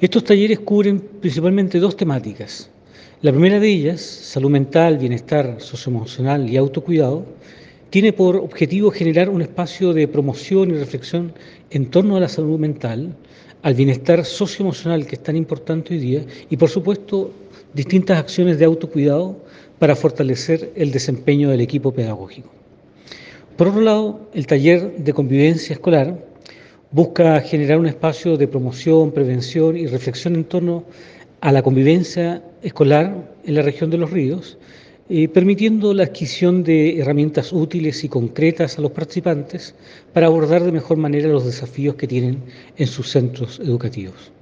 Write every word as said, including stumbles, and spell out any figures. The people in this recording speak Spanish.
Estos talleres cubren principalmente dos temáticas. La primera de ellas, salud mental, bienestar socioemocional y autocuidado, tiene por objetivo generar un espacio de promoción y reflexión en torno a la salud mental, al bienestar socioemocional que es tan importante hoy día y, por supuesto, distintas acciones de autocuidado para fortalecer el desempeño del equipo pedagógico. Por otro lado, el taller de convivencia escolar busca generar un espacio de promoción, prevención y reflexión en torno a la convivencia escolar en la región de Los Ríos, eh, permitiendo la adquisición de herramientas útiles y concretas a los participantes para abordar de mejor manera los desafíos que tienen en sus centros educativos.